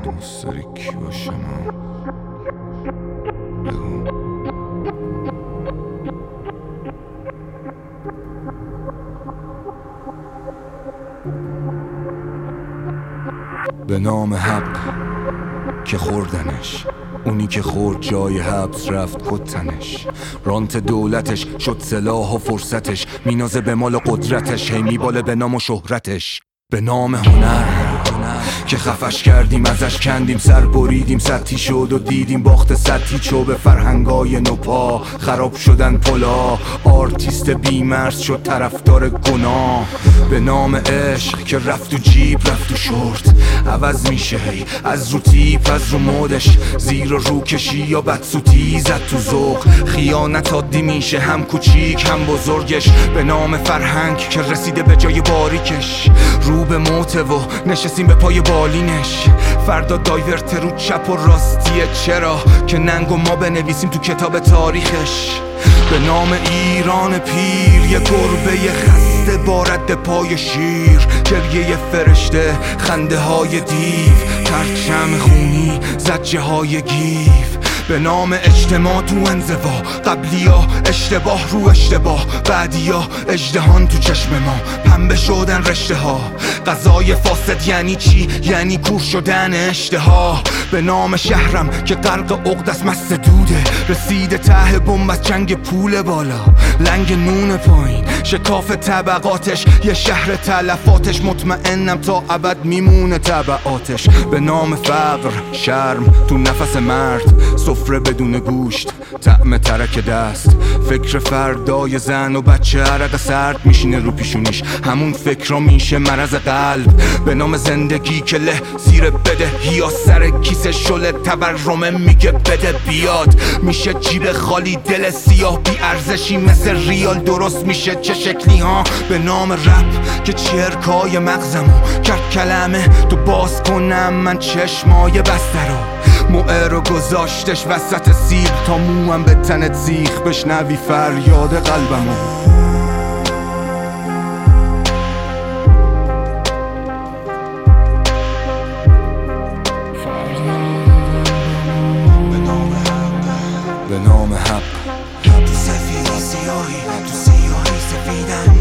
دوست داری کی باشم؟ بگو. به نام حق که خوردنش، اونی که خورد جای حبس رفت کتنش. رانت دولتش شد سلاح و فرصتش، مینازه به مال و قدرتش، هی میباله به نام و شهرتش. به نام هنر که خفش کردیم ازش کندیم سر بریدیم، سطحی شد و دیدیم باخت سطحی چو به فرهنگای نوپا خراب شدن پلا. آرتیست بیمرز شد طرفدار گناه. به نام عشق که رفت تو جیب رفت تو شورت، عوض میشه هی از رو تیپ از رو مودش، زیر و رو کشی یا بدسوتی زد تو ذوق. خیانت عادی میشه هم کوچیک هم بزرگش. به نام فرهنگ که رسیده به جای باریکش، رو به موته و نشستیم به پای بالینش. فردا دایورت رو چپ و راستیه، چرا که ننگ و ما بنویسیم تو کتاب تاریخش. به نام ایران پیر یه گربه خسته با رد پای شیر، گریه فرشته خنده های دیو، پرچم خونی زجه های گیف. به نام اجتماع تو انزوا، قبلیا اشتباه رو اشتباه، بعدیا اژدهان تو چشم ما پنبه شدن رشته ها. غذای فاسد یعنی چی؟ یعنی کور شدن اشتها. به نام شهرم که غرق عقد است مست دوده، رسیده ته بمب از جنگ پول بالا، لنگ نون پایین شکاف طبقاتش، یه شهر تلفاتش، مطمئنم تا ابد میمونه طبعاتش. به نام فقر شرم تو نفس مرد، سفره بدون گوشت طعم ترک دست، فکر فردای زن و بچه عرق سرد میشینه رو پیشونیش، همون فکر میشه مرض قلب. به نام زندگی که له زیر بده یا سر کیسه شله تورمه میگه بده بیاد، میشه جیب خالی دل سیاه بی ارزشی مثل ریال درست میشه چه شکلی ها. به نام رپ که چرکای مغزمو کرد کلمه تو باز کنم من چشمای بسته رو، موعه رو گذاشتش وسط سیب تا موام به تنت سیخ، بشنوی فریاد قلبمو. به نام حق تو سفیدی سیاهی، تو سیاهی سفیدم،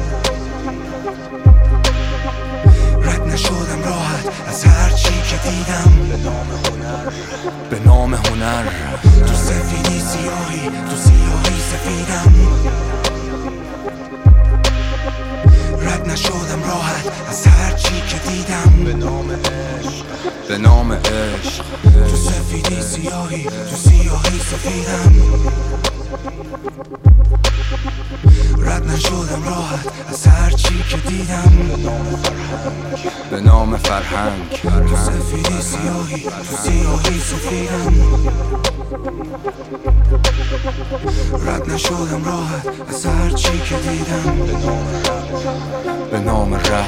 رد نشدم راحت از هر چی که دیدم. به نام هنر تو سفیدی سیاهی، تو سیاهی سفیدم، رد نشدم راحت از هر چی که دیدم. به نام عشق، به نام عشق تو سفیدی سیاهی، تو سیاهی سفیدم، رد نشدم راحت از هر چی که دیدم. به نام فرهنگ تو سفیدی سیاهی، تو سیاهی سفیدم، رد نشدم راحت از هر چی که دیدم. به نام رپ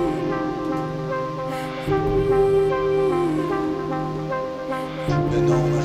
به نام